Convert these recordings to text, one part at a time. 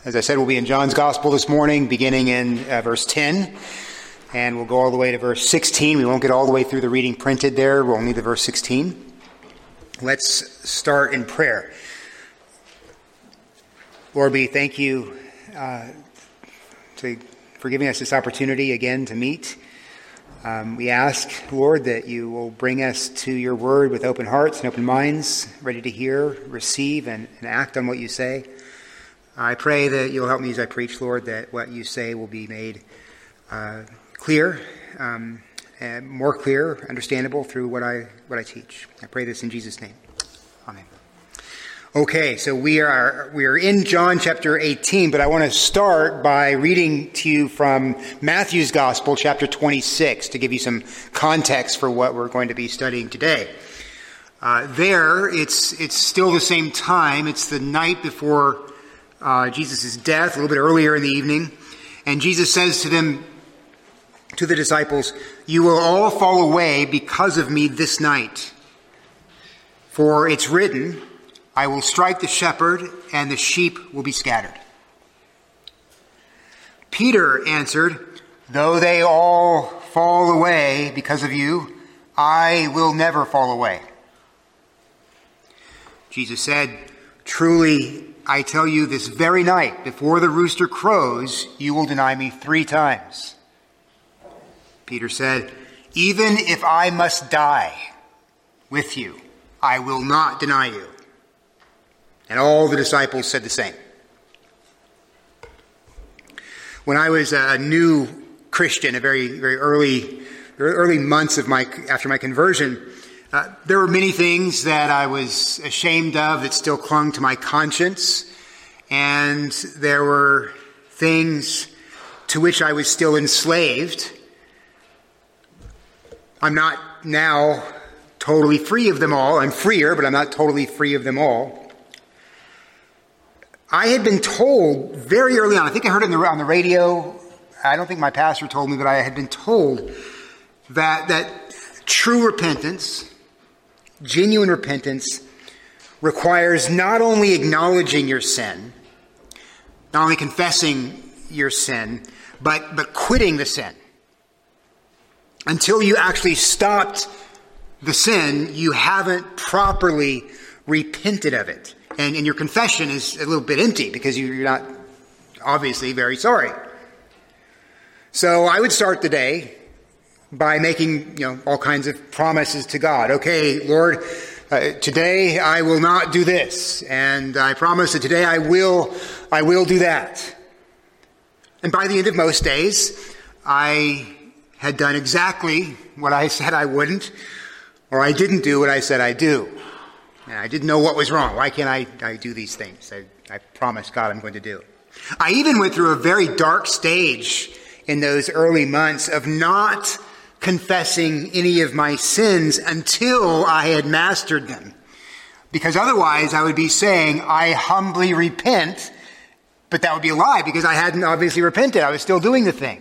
As I said, we'll be in John's Gospel this morning, beginning in verse 10, and we'll go all the way to verse 16. We won't get all the way through the reading printed there. We'll only the verse 16. Let's start in prayer. Lord, we thank you for giving us this opportunity again to meet. We ask, Lord, that you will bring us to your word with open hearts and open minds, ready to hear, receive, and act on what you say. I pray that you'll help me as I preach, Lord, that what you say will be made clear, and more clear, understandable through what I teach. I pray this in Jesus' name. Amen. Okay, so we are in John chapter 18, but I want to start by reading to you from Matthew's Gospel, chapter 26, to give you some context for what we're going to be studying today. It's still the same time. It's the night before Jesus' death, a little bit earlier in the evening. And Jesus says to the disciples, "You will all fall away because of me this night. For it's written, I will strike the shepherd and the sheep will be scattered." Peter answered, "Though they all fall away because of you, I will never fall away." Jesus said, "Truly, I tell you, this very night, before the rooster crows, you will deny me 3 times. Peter said, "Even if I must die with you, I will not deny you." And all the disciples said the same. When I was a new Christian, a very, very early months after my conversion, there were many things that I was ashamed of that still clung to my conscience, and there were things to which I was still enslaved. I'm not now totally free of them all. I'm freer, but I'm not totally free of them all. I had been told very early on, I think I heard it on the radio, I don't think my pastor told me, but I had been told that true repentance, genuine repentance, requires not only acknowledging your sin, not only confessing your sin, but quitting the sin. Until you actually stopped the sin, you haven't properly repented of it. And your confession is a little bit empty because you're not obviously very sorry. So I would start the day by making, all kinds of promises to God. Okay, Lord, today I will not do this, and I promise that today I will do that. And by the end of most days, I had done exactly what I said I wouldn't, or I didn't do what I said I'd do. And I didn't know what was wrong. Why can't I do these things I promised God I'm going to do? I even went through a very dark stage in those early months of not confessing any of my sins until I had mastered them. Because otherwise I would be saying, I humbly repent, but that would be a lie because I hadn't obviously repented. I was still doing the thing.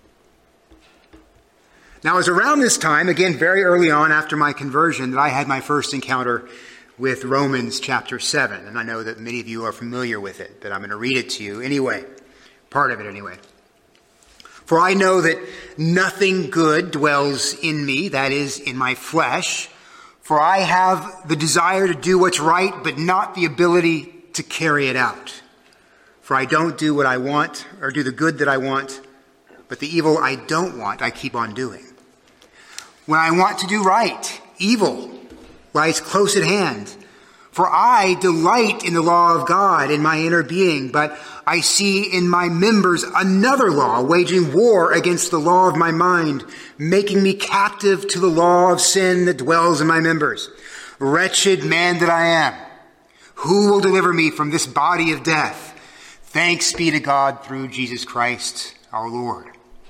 Now it was around this time, again very early on after my conversion, that I had my first encounter with Romans chapter 7. And I know that many of you are familiar with it, but I'm going to read it to you anyway. Part of it anyway. "For I know that nothing good dwells in me, that is, in my flesh. For I have the desire to do what's right, but not the ability to carry it out. For I don't do what I want, or do the good that I want, but the evil I don't want, I keep on doing. When I want to do right, evil lies close at hand. For I delight in the law of God in my inner being, but I see in my members another law, waging war against the law of my mind, making me captive to the law of sin that dwells in my members. Wretched man that I am, who will deliver me from this body of death? Thanks be to God through Jesus Christ our Lord."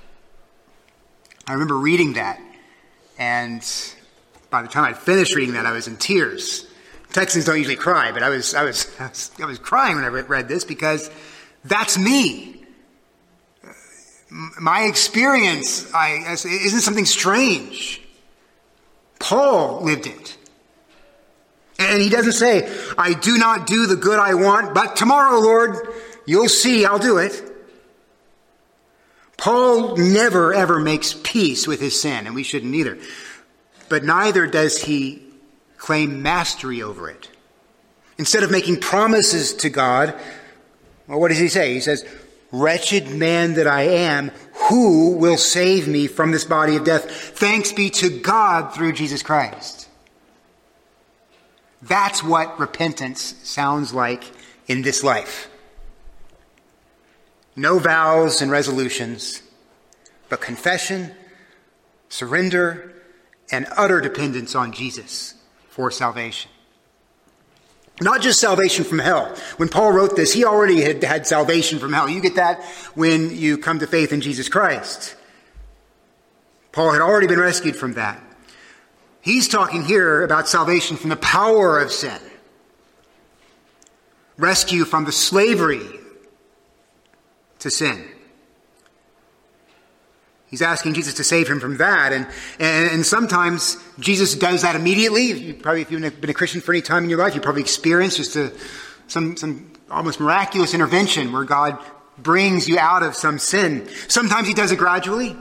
I remember reading that, and by the time I finished reading that, I was in tears. Texans don't usually cry, but I was crying when I read this because that's me. My experience isn't something strange. Paul lived it. And he doesn't say, "I do not do the good I want, but tomorrow, Lord, You'll see I'll do it. Paul never ever makes peace with his sin, and we shouldn't either. But neither does he claim mastery over it. Instead of making promises to God, well, what does he say? He says, wretched man that I am, who will save me from this body of death? Thanks be to God through Jesus Christ. That's what repentance sounds like in this life. No vows and resolutions, but confession, surrender, and utter dependence on Jesus for salvation. Not just salvation from hell. When Paul wrote this, he already had salvation from hell. You get that when you come to faith in Jesus Christ. Paul had already been rescued from that. He's talking here about salvation from the power of sin. Rescue from the slavery to sin. He's asking Jesus to save him from that. And sometimes Jesus does that immediately. If you've been a Christian for any time in your life, you probably experienced just some almost miraculous intervention where God brings you out of some sin. Sometimes he does it gradually.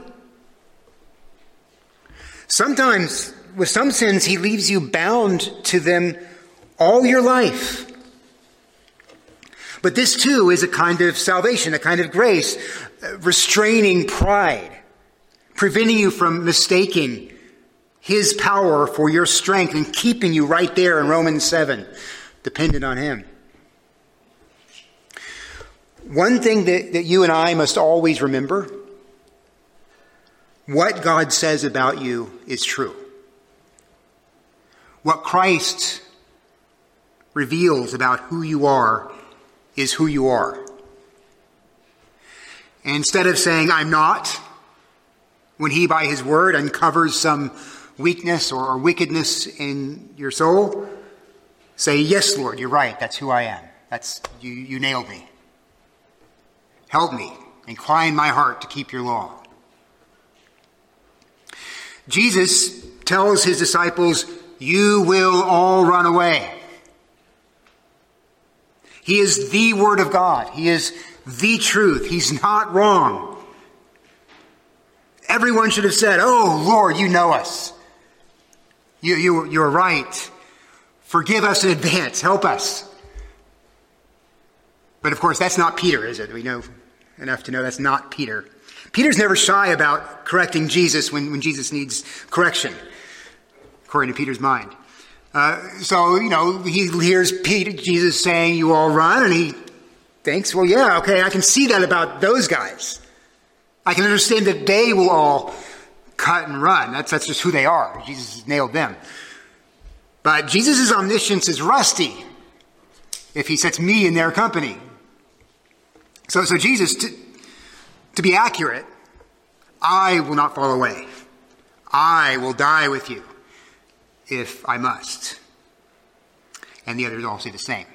Sometimes with some sins, he leaves you bound to them all your life. But this too is a kind of salvation, a kind of grace, restraining pride, preventing you from mistaking his power for your strength and keeping you right there in Romans 7, dependent on him. One thing that you and I must always remember, what God says about you is true. What Christ reveals about who you are is who you are. And instead of saying, I'm not, when he, by his word, uncovers some weakness or wickedness in your soul, say, yes, Lord, you're right. That's who I am. That's you nailed me. Help me. Incline my heart to keep your law. Jesus tells his disciples, you will all run away. He is the Word of God. He is the truth. He's not wrong. Everyone should have said, oh, Lord, you know us. You're right. Forgive us in advance. Help us. But of course, that's not Peter, is it? We know enough to know that's not Peter. Peter's never shy about correcting Jesus when Jesus needs correction, according to Peter's mind. So he hears Jesus saying, you all run, and he thinks, well, yeah, okay, I can see that about those guys. I can understand that they will all cut and run. That's just who they are. Jesus nailed them. But Jesus' omniscience is rusty if he sets me in their company. So Jesus, to be accurate, I will not fall away. I will die with you if I must. And the others all say the same.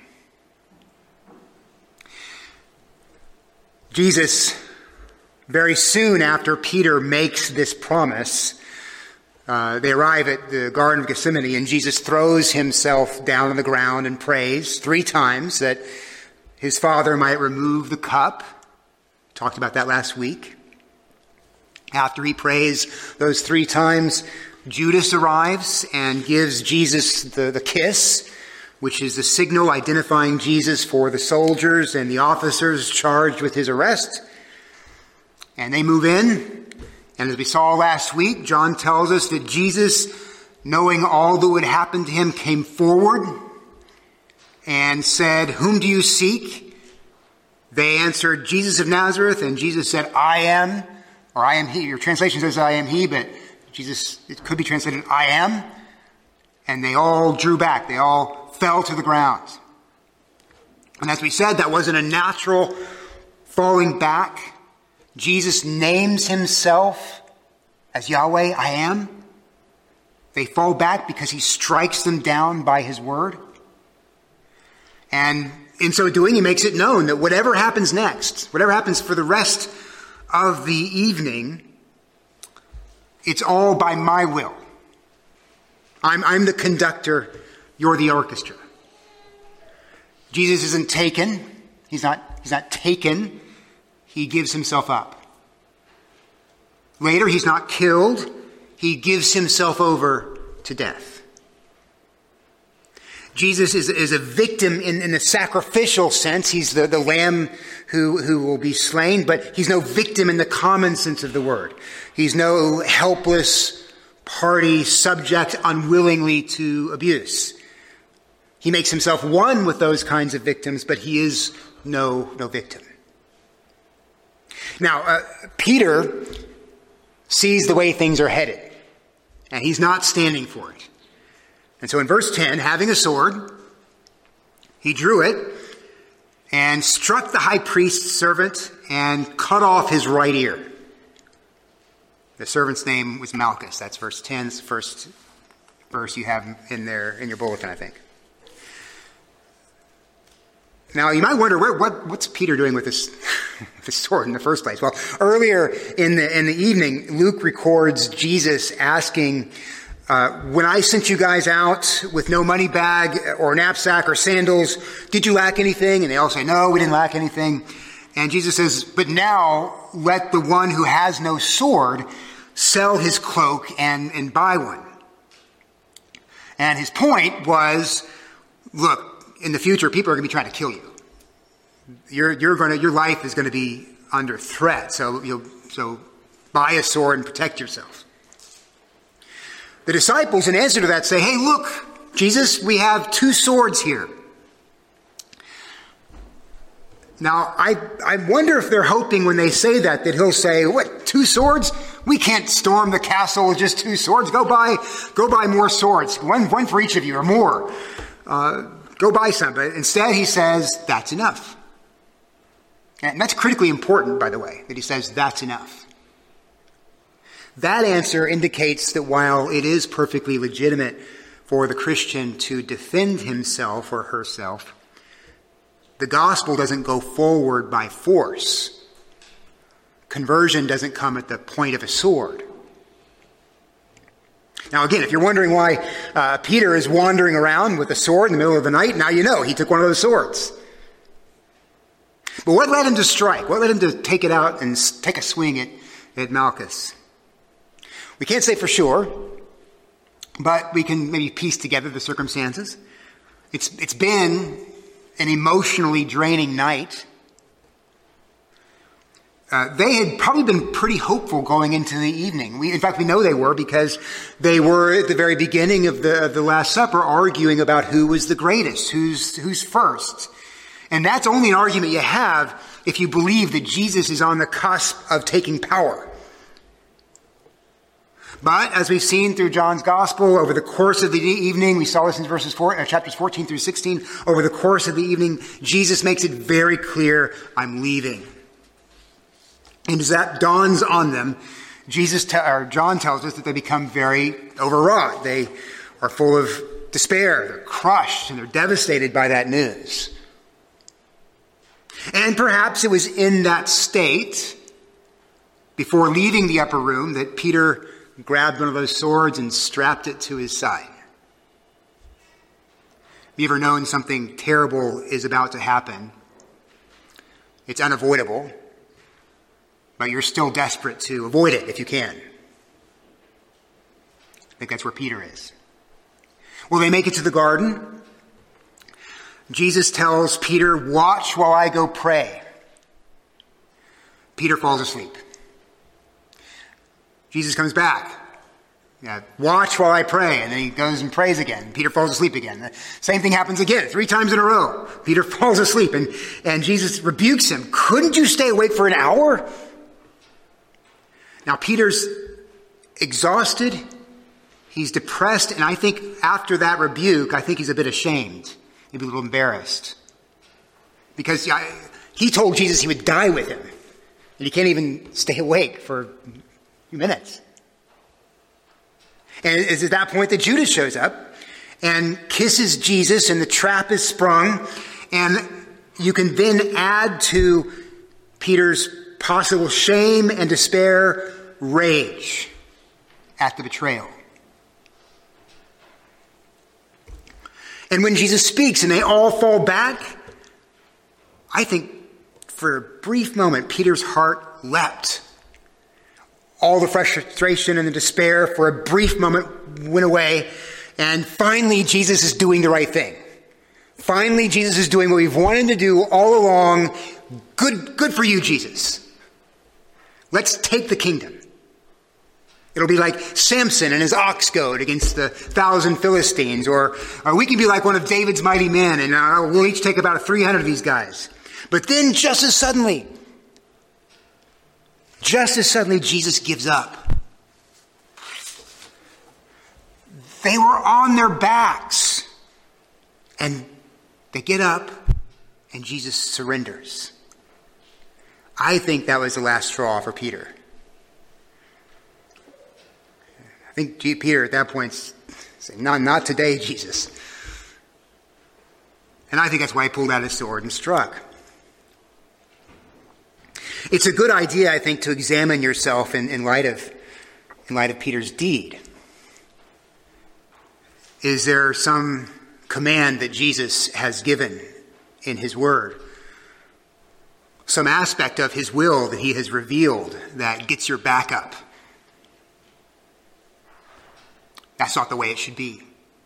Jesus, very soon after Peter makes this promise, they arrive at the Garden of Gethsemane, and Jesus throws himself down on the ground and prays 3 times that his Father might remove the cup. Talked about that last week. After he prays those 3 times, Judas arrives and gives Jesus the kiss, which is the signal identifying Jesus for the soldiers and the officers charged with his arrest. And they move in. And as we saw last week, John tells us that Jesus, knowing all that would happen to him, came forward and said, whom do you seek? They answered, Jesus of Nazareth. And Jesus said, I am, or I am he. Your translation says I am he, but Jesus, it could be translated, I am. And they all drew back. They all fell to the ground. And as we said, that wasn't a natural falling back. Jesus names himself as Yahweh, I am. They fall back because he strikes them down by his word. And in so doing, he makes it known that whatever happens next, whatever happens for the rest of the evening, it's all by my will. I'm the conductor, you're the orchestra. Jesus isn't taken. He's not he's not taken. He gives himself up. Later, he's not killed. He gives himself over to death. Jesus is a victim in the sacrificial sense. He's the lamb who will be slain, but he's no victim in the common sense of the word. He's no helpless party subject unwillingly to abuse. He makes himself one with those kinds of victims, but he is no victim. Now, Peter sees the way things are headed, and he's not standing for it. And so in verse 10, having a sword, he drew it and struck the high priest's servant and cut off his right ear. The servant's name was Malchus. That's verse 10. It's the first verse you have in your bulletin, I think. Now, you might wonder, what's Peter doing with this sword in the first place? Well, earlier in the evening, Luke records Jesus asking, when I sent you guys out with no money bag or knapsack or sandals, did you lack anything? And they all say, no, we didn't lack anything. And Jesus says, but now let the one who has no sword sell his cloak and buy one. And his point was, look, in the future, people are going to be trying to kill you. Your life is going to be under threat. So buy a sword and protect yourself. The disciples, in answer to that, say, hey, look, Jesus, we have 2 swords here. Now, I wonder if they're hoping when they say that he'll say, what, 2 swords? We can't storm the castle with just 2 swords. Go buy more swords. One for each of you or more. Go buy some. But instead he says, that's enough. And that's critically important, by the way, that he says that's enough. That answer indicates that while it is perfectly legitimate for the Christian to defend himself or herself, the gospel doesn't go forward by force. Conversion doesn't come at the point of a sword. Now again, if you're wondering why Peter is wandering around with a sword in the middle of the night, now you know, he took one of those swords. But what led him to strike? What led him to take it out and take a swing at Malchus? We can't say for sure, but we can maybe piece together the circumstances. It's been an emotionally draining night. They had probably been pretty hopeful going into the evening. In fact, we know they were because they were at the very beginning of the Last Supper arguing about who was the greatest, who's first. And that's only an argument you have if you believe that Jesus is on the cusp of taking power. But as we've seen through John's Gospel over the course of the evening, we saw this in chapters 14 through 16, over the course of the evening, Jesus makes it very clear, I'm leaving. And as that dawns on them, John tells us that they become very overwrought. They are full of despair. They're crushed and they're devastated by that news. And perhaps it was in that state, before leaving the upper room, that Peter grabbed one of those swords and strapped it to his side. Have you ever known something terrible is about to happen? It's unavoidable, but you're still desperate to avoid it if you can. I think that's where Peter is. Well, they make it to the garden. Jesus tells Peter, watch while I go pray. Peter falls asleep. Jesus comes back. Watch while I pray. And then he goes and prays again. Peter falls asleep again. The same thing happens again, 3 times in a row. Peter falls asleep and Jesus rebukes him. Couldn't you stay awake for an hour? Now Peter's exhausted. He's depressed. And I think after that rebuke, I think he's a bit ashamed. Maybe a little embarrassed. Because he told Jesus he would die with him. And he can't even stay awake for few minutes. And it's at that point that Judas shows up and kisses Jesus and the trap is sprung. And you can then add to Peter's possible shame and despair, rage at the betrayal. And when Jesus speaks and they all fall back, I think for a brief moment, Peter's heart leapt. All the frustration and the despair for a brief moment went away. And finally, Jesus is doing the right thing. Finally, Jesus is doing what we've wanted to do all along. Good for you, Jesus. Let's take the kingdom. It'll be like Samson and his ox goad against the 1,000 Philistines. Or we can be like one of David's mighty men, and we'll each take about 300 of these guys. But then just as suddenly, Jesus gives up. They were on their backs. And they get up, and Jesus surrenders. I think that was the last straw for Peter. I think Peter at that point said, not today, Jesus. And I think that's why he pulled out his sword and struck. It's a good idea, I think, to examine yourself in light of Peter's deed. Is there some command that Jesus has given in his word? Some aspect of his will that he has revealed that gets your back up? That's not the way it should be.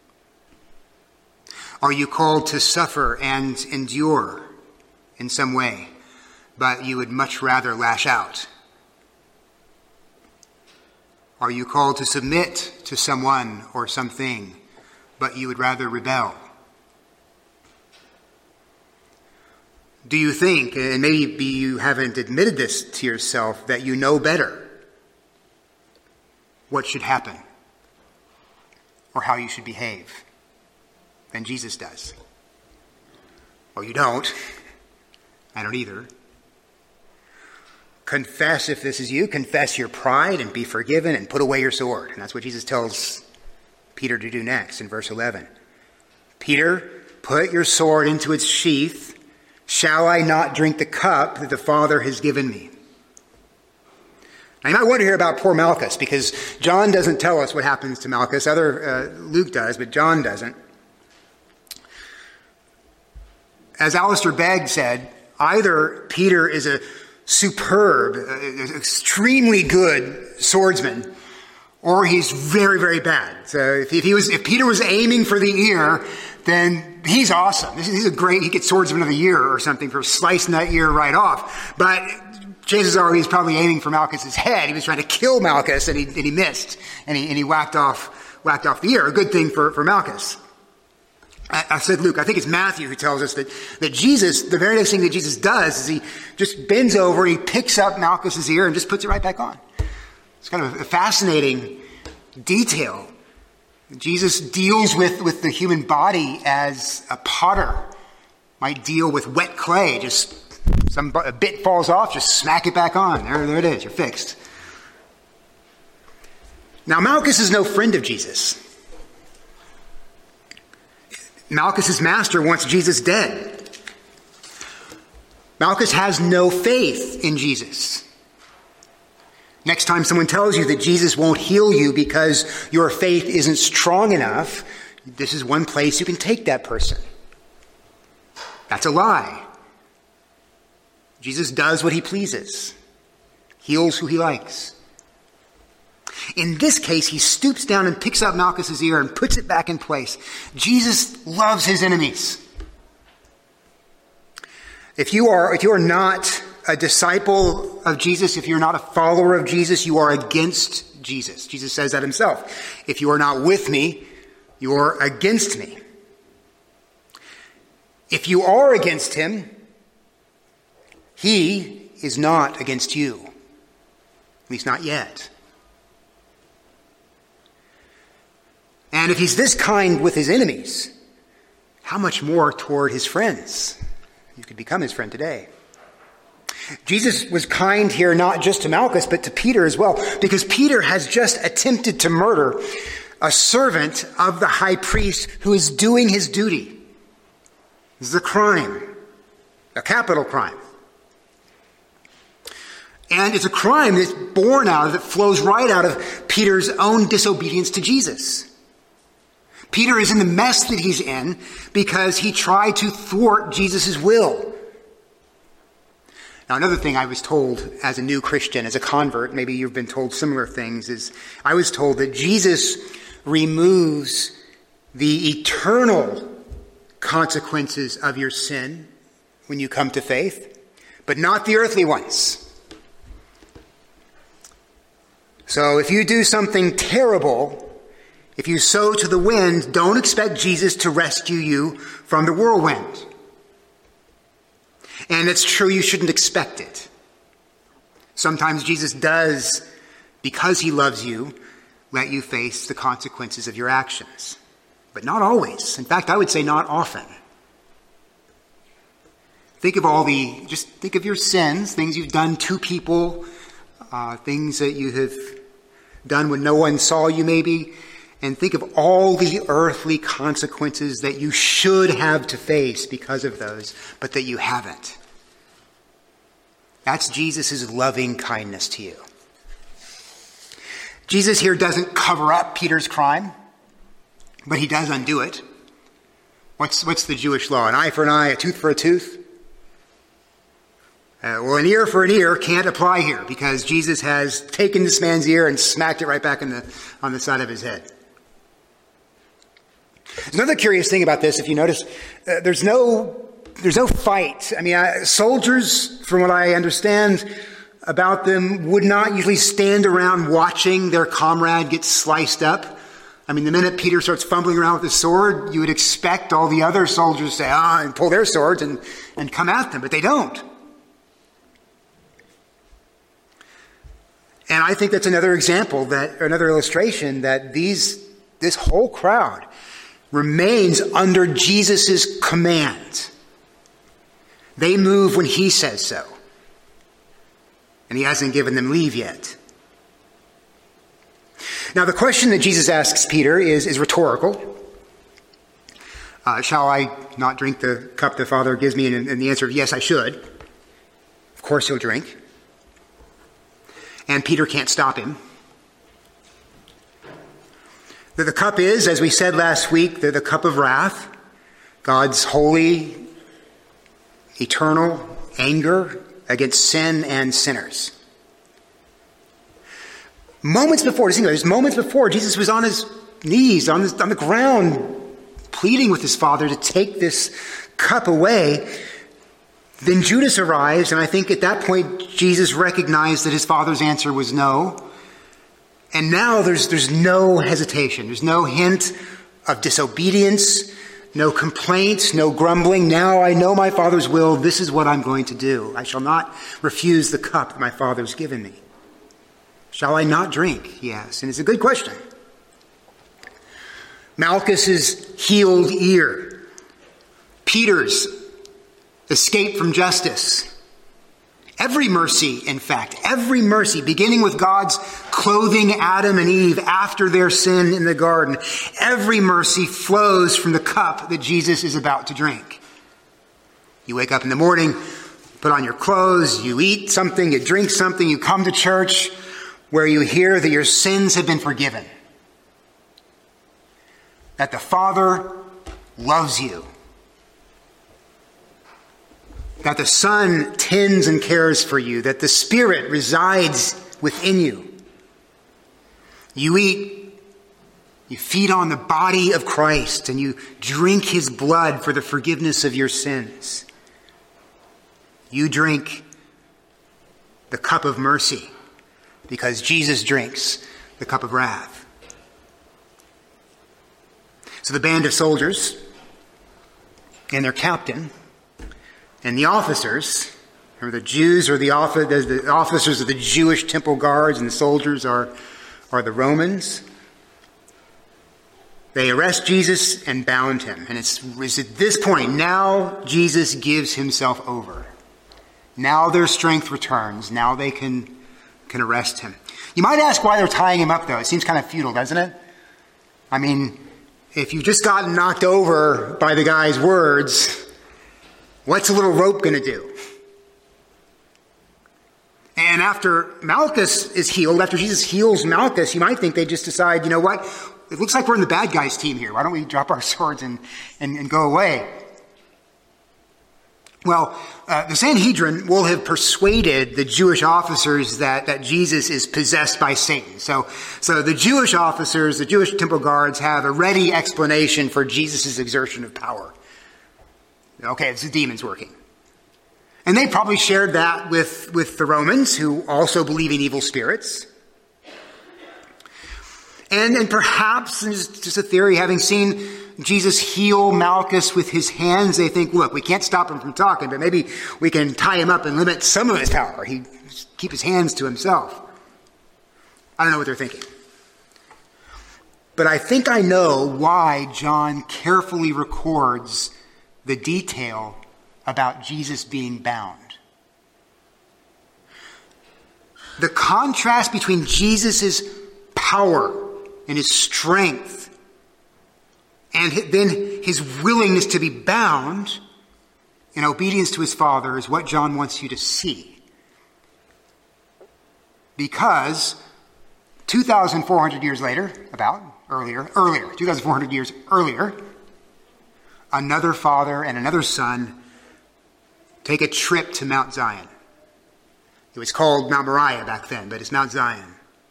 Are you called to suffer and endure in some way, but you would much rather lash out? Are you called to submit to someone or something, but you would rather rebel? Do you think, and maybe you haven't admitted this to yourself, that you know better what should happen or how you should behave than Jesus does? Well, you don't. I don't either. Confess if this is you. Confess your pride and be forgiven and put away your sword. And that's what Jesus tells Peter to do next in verse 11. Peter, put your sword into its sheath. Shall I not drink the cup that the Father has given me? Now you might wonder here about poor Malchus, because John doesn't tell us what happens to Malchus. Luke does, but John doesn't. As Alistair Begg said, either Peter is a superb, extremely good swordsman, or he's very, very bad. So if Peter was aiming for the ear, then he's awesome. He's a great, he gets swordsman of the year or something for slicing that ear right off. But chances are he's probably aiming for Malchus's head. He was trying to kill Malchus and he missed and he whacked off the ear. A good thing for Malchus. I said Luke, I think it's Matthew who tells us that Jesus, the very next thing that Jesus does is he just bends over, he picks up Malchus's ear and just puts it right back on. It's kind of a fascinating detail. Jesus deals with the human body as a potter might deal with wet clay. Just a bit falls off, just smack it back on. There it is, you're fixed. Now Malchus is no friend of Jesus. Malchus's master wants Jesus dead. Malchus has no faith in Jesus. Next time someone tells you that Jesus won't heal you because your faith isn't strong enough, this is one place you can take that person. That's a lie. Jesus does what he pleases, heals who he likes. In this case, he stoops down and picks up Malchus's ear and puts it back in place. Jesus loves his enemies. If you are not a disciple of Jesus, if you're not a follower of Jesus, you are against Jesus. Jesus says that himself. If you are not with me, you are against me. If you are against him, he is not against you. At least not yet. And if he's this kind with his enemies, how much more toward his friends? You could become his friend today. Jesus was kind here not just to Malchus, but to Peter as well, because Peter has just attempted to murder a servant of the high priest who is doing his duty. This is a crime, a capital crime. And it's a crime that's born out of, that flows right out of Peter's own disobedience to Jesus. Peter is in the mess that he's in because he tried to thwart Jesus' will. Now, another thing I was told as a new Christian, as a convert, maybe you've been told similar things, is I was told that Jesus removes the eternal consequences of your sin when you come to faith, but not the earthly ones. So if you do something terrible, if you sow to the wind, don't expect Jesus to rescue you from the whirlwind. And it's true, you shouldn't expect it. Sometimes Jesus does, because he loves you, let you face the consequences of your actions. But not always. In fact, I would say not often. Think of your sins, things you've done to people, things that you have done when no one saw you maybe, and think of all the earthly consequences that you should have to face because of those, but that you haven't. That's Jesus' loving kindness to you. Jesus here doesn't cover up Peter's crime, but he does undo it. What's the Jewish law? An eye for an eye, a tooth for a tooth? Well, an ear for an ear can't apply here because Jesus has taken this man's ear and smacked it right back on the side of his head. There's another curious thing about this, if you notice, there's no fight. I mean, soldiers, from what I understand about them, would not usually stand around watching their comrade get sliced up. I mean, the minute Peter starts fumbling around with his sword, you would expect all the other soldiers to say, and pull their swords and come at them, but they don't. And I think that's another example, another illustration that this whole crowd remains under Jesus' command. They move when he says so. And he hasn't given them leave yet. Now, the question that Jesus asks Peter is rhetorical. Shall I not drink the cup the Father gives me? And the answer is yes, I should. Of course he'll drink. And Peter can't stop him. The cup is, as we said last week, the cup of wrath. God's holy, eternal anger against sin and sinners. Moments before Jesus was on his knees, on the ground, pleading with his Father to take this cup away. Then Judas arrives, and I think at that point Jesus recognized that his Father's answer was no. And now there's no hesitation. There's no hint of disobedience, no complaints, no grumbling. Now I know my Father's will. This is what I'm going to do. I shall not refuse the cup that my Father's given me. Shall I not drink? He asks. And it's a good question. Malchus's healed ear. Peter's escape from justice. Every mercy, in fact, beginning with God's clothing Adam and Eve after their sin in the garden, every mercy flows from the cup that Jesus is about to drink. You wake up in the morning, put on your clothes, you eat something, you drink something, you come to church where you hear that your sins have been forgiven. That the Father loves you. That the Son tends and cares for you. That the Spirit resides within you. You eat, you feed on the body of Christ, and you drink his blood for the forgiveness of your sins. You drink the cup of mercy because Jesus drinks the cup of wrath. So the band of soldiers and their captain and the officers, remember the Jews are the officers of the Jewish temple guards, and the soldiers are the Romans. They arrest Jesus and bound him. And it's at this point, now Jesus gives himself over. Now their strength returns. Now they can arrest him. You might ask why they're tying him up, though. It seems kind of futile, doesn't it? I mean, if you've just gotten knocked over by the guy's words, what's a little rope going to do? And after Malchus is healed, after Jesus heals Malchus, you might think they just decide, you know what? It looks like we're in the bad guys team here. Why don't we drop our swords and go away? Well, the Sanhedrin will have persuaded the Jewish officers that Jesus is possessed by Satan. So the Jewish officers, the Jewish temple guards, have a ready explanation for Jesus' exertion of power. Okay, it's the demons working. And they probably shared that with the Romans, who also believe in evil spirits. And perhaps, and just a theory, having seen Jesus heal Malchus with his hands, they think, look, we can't stop him from talking, but maybe we can tie him up and limit some of his power. He keep his hands to himself. I don't know what they're thinking. But I think I know why John carefully records the detail about Jesus being bound. The contrast between Jesus' power and his strength and then his willingness to be bound in obedience to his Father is what John wants you to see. Because 2,400 years later, 2,400 years earlier, another father and another son take a trip to Mount Zion. It was called Mount Moriah back then, but it's Mount Zion.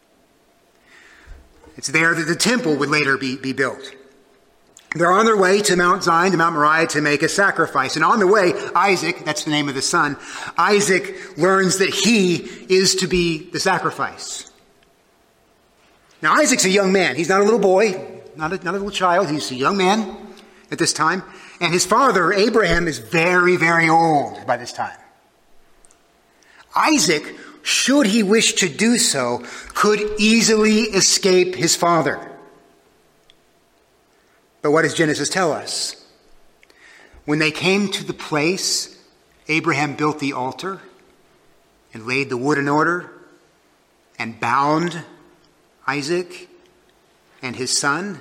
It's there that the temple would later be built. They're on their way to Mount Zion, to Mount Moriah, to make a sacrifice. And on the way, Isaac, that's the name of the son, Isaac learns that he is to be the sacrifice. Now, Isaac's a young man. He's not a little boy, not a little child. He's a young man at this time. And his father, Abraham, is very, very old by this time. Isaac, should he wish to do so, could easily escape his father. But what does Genesis tell us? When they came to the place, Abraham built the altar and laid the wood in order and bound Isaac his son,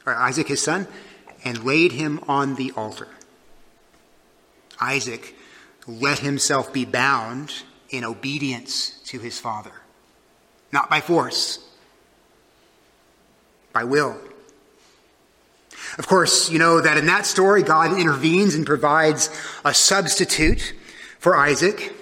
and laid him on the altar. Isaac let himself be bound in obedience to his father. Not by force, by will. Of course, you know that in that story, God intervenes and provides a substitute for Isaac.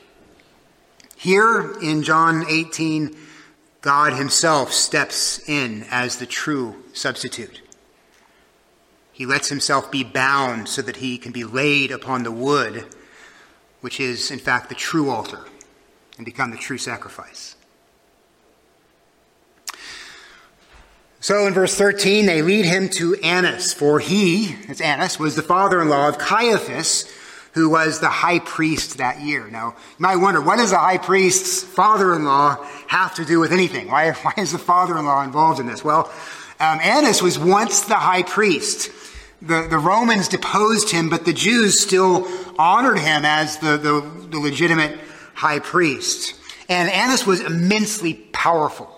Here in John 18, God himself steps in as the true substitute. He lets himself be bound so that he can be laid upon the wood, which is, in fact, the true altar, and become the true sacrifice. So in verse 13, they lead him to Annas, for he, that's Annas, was the father-in-law of Caiaphas, who was the high priest that year. Now, you might wonder, what does a high priest's father-in-law have to do with anything? Why is the father-in-law involved in this? Well, Annas was once the high priest. The Romans deposed him, but the Jews still honored him as the legitimate high priest. And Annas was immensely powerful.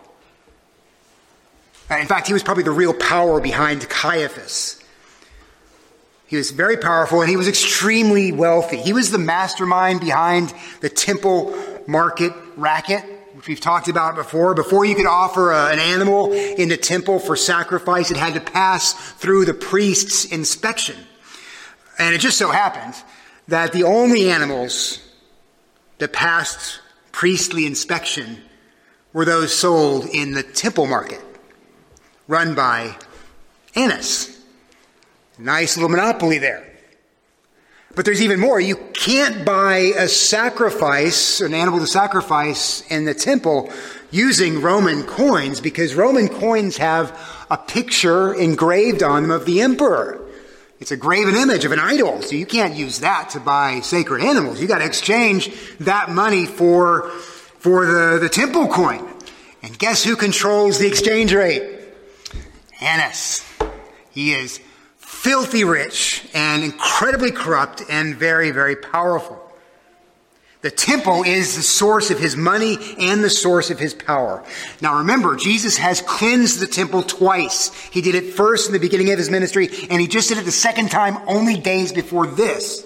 In fact, he was probably the real power behind Caiaphas. He was very powerful and he was extremely wealthy. He was the mastermind behind the temple market racket, which we've talked about before. Before you could offer an animal in the temple for sacrifice, it had to pass through the priest's inspection. And it just so happened that the only animals that passed priestly inspection were those sold in the temple market, run by Annas. Nice little monopoly there. But there's even more. You can't buy a sacrifice, an animal to sacrifice in the temple using Roman coins, because Roman coins have a picture engraved on them of the emperor. It's a graven image of an idol. So you can't use that to buy sacred animals. You got to exchange that money for the temple coin. And guess who controls the exchange rate? Annas. He is filthy rich and incredibly corrupt and very, very powerful. The temple is the source of his money and the source of his power. Now remember, Jesus has cleansed the temple twice. He did it first in the beginning of his ministry, and he just did it the second time only days before this.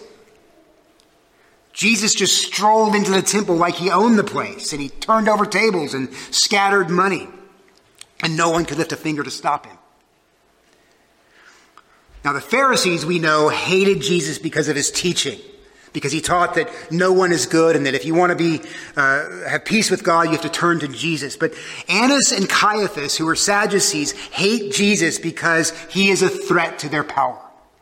Jesus just strolled into the temple like he owned the place, and he turned over tables and scattered money, and no one could lift a finger to stop him. Now the Pharisees, we know, hated Jesus because of his teaching, because he taught that no one is good and that if you want to have peace with God, you have to turn to Jesus. But Annas and Caiaphas, who are Sadducees, hate Jesus because he is a threat to their power.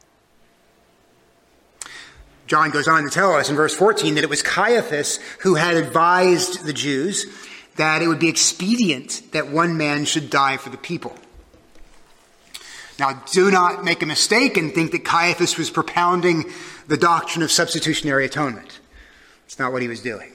John goes on to tell us in verse 14 that it was Caiaphas who had advised the Jews that it would be expedient that one man should die for the people. Now, do not make a mistake and think that Caiaphas was propounding the doctrine of substitutionary atonement. It's not what he was doing.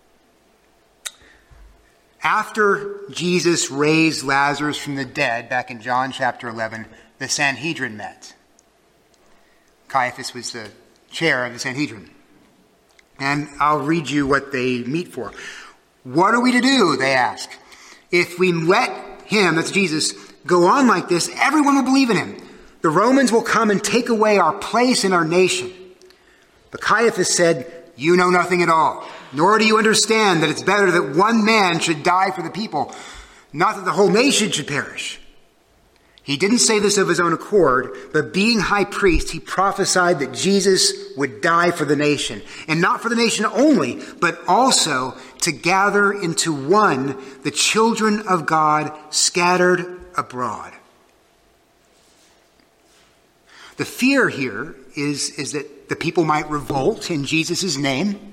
After Jesus raised Lazarus from the dead, back in John chapter 11, the Sanhedrin met. Caiaphas was the chair of the Sanhedrin. And I'll read you what they meet for. What are we to do, they ask. If we let him, that's Jesus, go on like this, everyone will believe in him. The Romans will come and take away our place in our nation. But Caiaphas said, you know nothing at all, nor do you understand that it's better that one man should die for the people, not that the whole nation should perish. He didn't say this of his own accord, but being high priest, he prophesied that Jesus would die for the nation, and not for the nation only, but also to gather into one the children of God scattered abroad. The fear here is that the people might revolt in Jesus' name,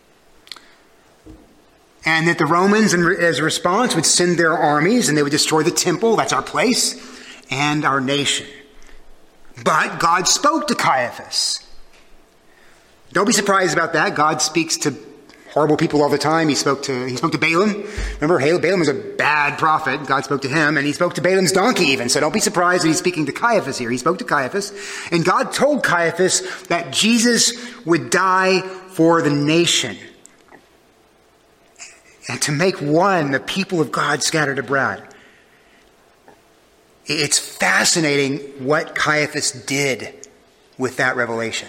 and that the Romans, as a response, would send their armies and they would destroy the temple, that's our place, and our nation. But God spoke to Caiaphas. Don't be surprised about that. God speaks to horrible people all the time. He spoke to Balaam. Remember, Balaam was a bad prophet. God spoke to him, and he spoke to Balaam's donkey even. So don't be surprised that he's speaking to Caiaphas here. He spoke to Caiaphas, and God told Caiaphas that Jesus would die for the nation, and to make one the people of God scattered abroad. It's fascinating what Caiaphas did with that revelation.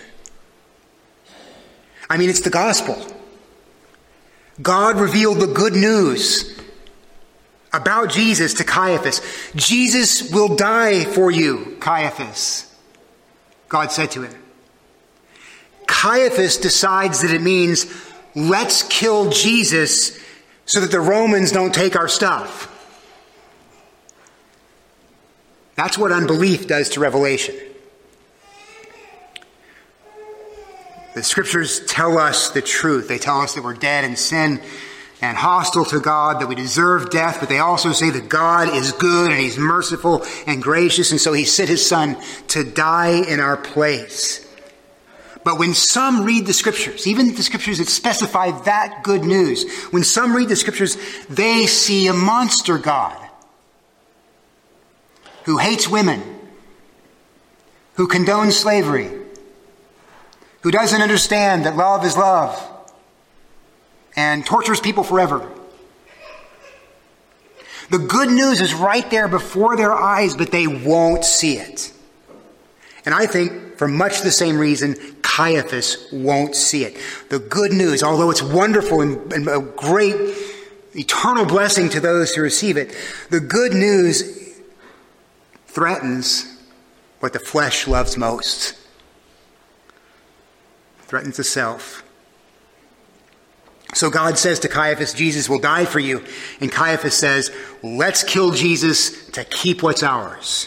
I mean, it's the gospel. God revealed the good news about Jesus to Caiaphas. Jesus will die for you, Caiaphas, God said to him. Caiaphas decides that it means, let's kill Jesus so that the Romans don't take our stuff. That's what unbelief does to revelation. The scriptures tell us the truth. They tell us that we're dead in sin and hostile to God, that we deserve death, but they also say that God is good and he's merciful and gracious, and so he sent his son to die in our place. But when some read the scriptures, even the scriptures that specify that good news, when some read the scriptures, they see a monster God who hates women, who condones slavery, who doesn't understand that love is love, and tortures people forever. The good news is right there before their eyes, but they won't see it. And I think for much the same reason, Caiaphas won't see it. The good news, although it's wonderful and a great eternal blessing to those who receive it, the good news threatens what the flesh loves most. Threatens the self. So God says to Caiaphas, Jesus will die for you. And Caiaphas says, let's kill Jesus to keep what's ours.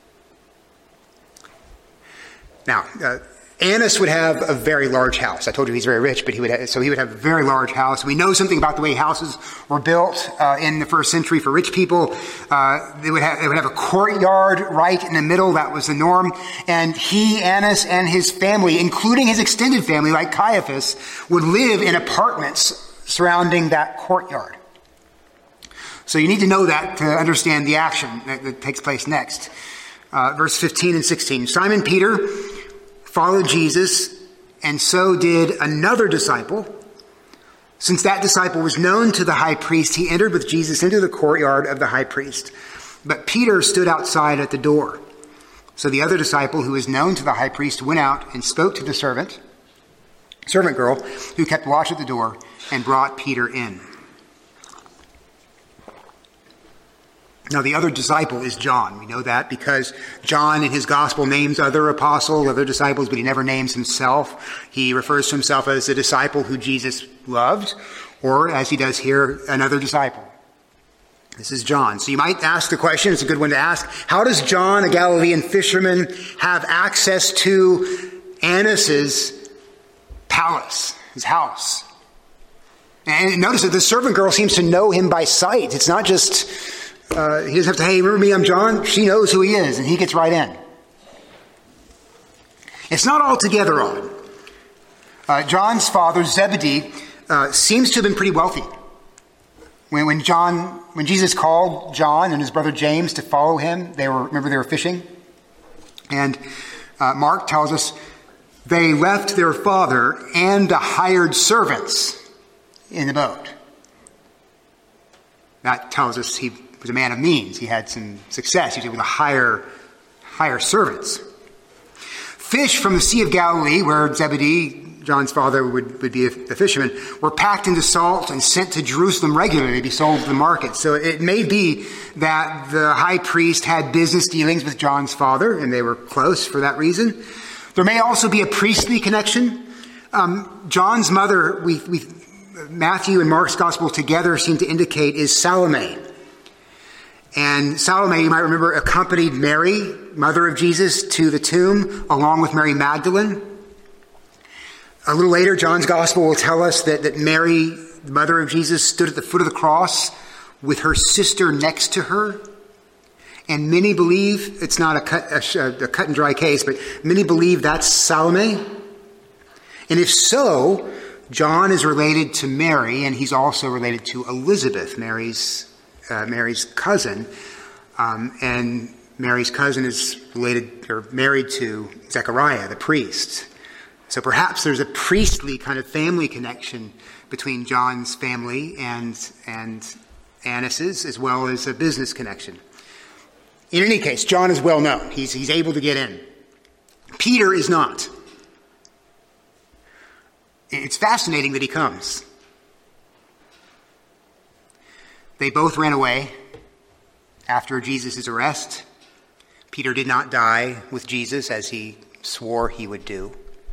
Now, Annas would have a very large house. I told you he's very rich, but he would have a very large house. We know something about the way houses were built in the first century for rich people. They would have a courtyard right in the middle. That was the norm. And he, Annas, and his family, including his extended family, like Caiaphas, would live in apartments surrounding that courtyard. So you need to know that to understand the action that takes place next. Verse 15 and 16. Simon Peter followed Jesus, and so did another disciple. Since that disciple was known to the high priest, he entered with Jesus into the courtyard of the high priest. But Peter stood outside at the door. So the other disciple, who was known to the high priest, went out and spoke to the servant girl, who kept watch at the door, and brought Peter in. Now, the other disciple is John. We know that because John in his gospel names other apostles, other disciples, but he never names himself. He refers to himself as a disciple who Jesus loved, or as he does here, another disciple. This is John. So you might ask the question, it's a good one to ask, how does John, a Galilean fisherman, have access to Annas' palace, his house? And notice that the servant girl seems to know him by sight. It's not just, he doesn't have to, hey, remember me, I'm John? She knows who he is, and he gets right in. It's not altogether odd. John's father, Zebedee, seems to have been pretty wealthy. When Jesus called John and his brother James to follow him, they were fishing. And Mark tells us they left their father and the hired servants in the boat. That tells us he was a man of means. He had some success. He was able to hire servants. Fish from the Sea of Galilee, where Zebedee, John's father, would be a fisherman, were packed into salt and sent to Jerusalem regularly to be sold to the market. So it may be that the high priest had business dealings with John's father, and they were close for that reason. There may also be a priestly connection. John's mother, Matthew and Mark's gospel together seem to indicate, is Salome. And Salome, you might remember, accompanied Mary, mother of Jesus, to the tomb, along with Mary Magdalene. A little later, John's gospel will tell us that Mary, the mother of Jesus, stood at the foot of the cross with her sister next to her. And many believe, it's not a cut and dry case, but many believe that's Salome. And if so, John is related to Mary, and he's also related to Elizabeth, Mary's cousin. And Mary's cousin is related or married to Zechariah, the priest. So perhaps there's a priestly kind of family connection between John's family and Annas', as well as a business connection. In any case, John is well known. He's able to get in. Peter is not. It's fascinating that he comes. They both ran away after Jesus' arrest. Peter did not die with Jesus as he swore he would do.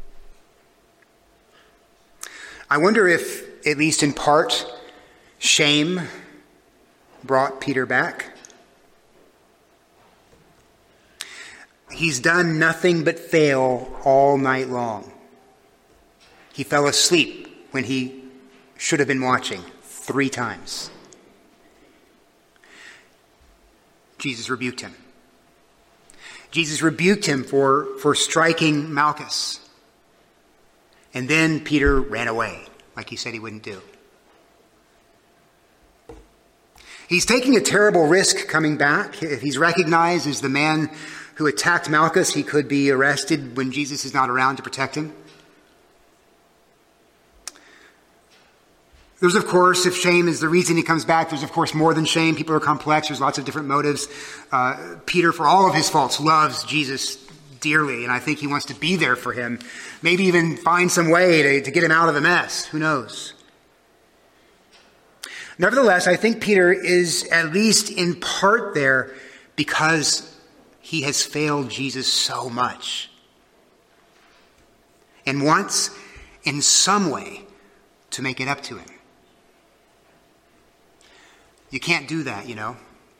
I wonder if, at least in part, shame brought Peter back. He's done nothing but fail all night long. He fell asleep when he should have been watching 3 times. Jesus rebuked him. Jesus rebuked him for striking Malchus. And then Peter ran away, like he said he wouldn't do. He's taking a terrible risk coming back. If he's recognized as the man who attacked Malchus, he could be arrested when Jesus is not around to protect him. There's, of course, if shame is the reason he comes back, there's, of course, more than shame. People are complex. There's lots of different motives. Peter, for all of his faults, loves Jesus dearly, and I think he wants to be there for him. Maybe even find some way to get him out of the mess. Who knows? Nevertheless, I think Peter is at least in part there because he has failed Jesus so much and wants, in some way, to make it up to him. You can't do that, you know.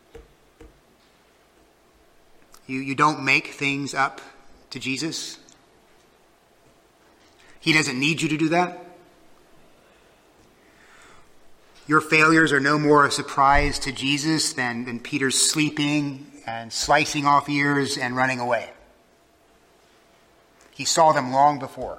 You don't make things up to Jesus. He doesn't need you to do that. Your failures are no more a surprise to Jesus than Peter's sleeping and slicing off ears and running away. He saw them long before.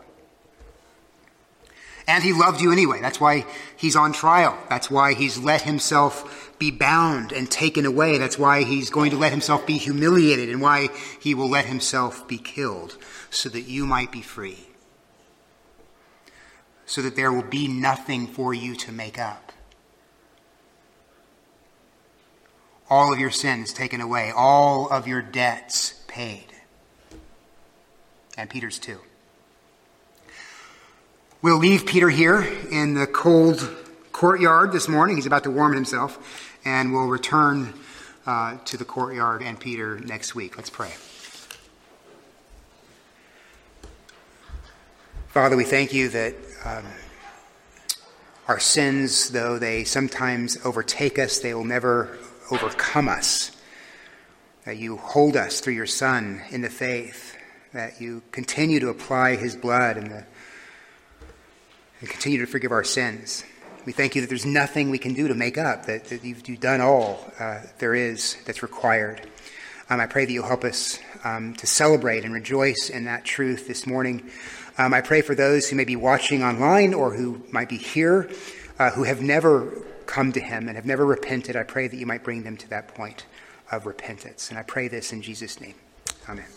And he loved you anyway. That's why he's on trial. That's why he's let himself be bound and taken away. That's why he's going to let himself be humiliated and why he will let himself be killed so that you might be free. So that there will be nothing for you to make up. All of your sins taken away. All of your debts paid. And Peter's too. We'll leave Peter here in the cold courtyard this morning. He's about to warm himself. And we'll return to the courtyard and Peter next week. Let's pray. Father, we thank you that our sins, though they sometimes overtake us, they will never overcome us. That you hold us through your Son in the faith, that you continue to apply his blood and continue to forgive our sins. We thank you that there's nothing we can do to make up, that you've done all there is that's required. I pray that you'll help us to celebrate and rejoice in that truth this morning. I pray for those who may be watching online or who might be here, who have never come to him and have never repented. I pray that you might bring them to that point of repentance. And I pray this in Jesus' name. Amen.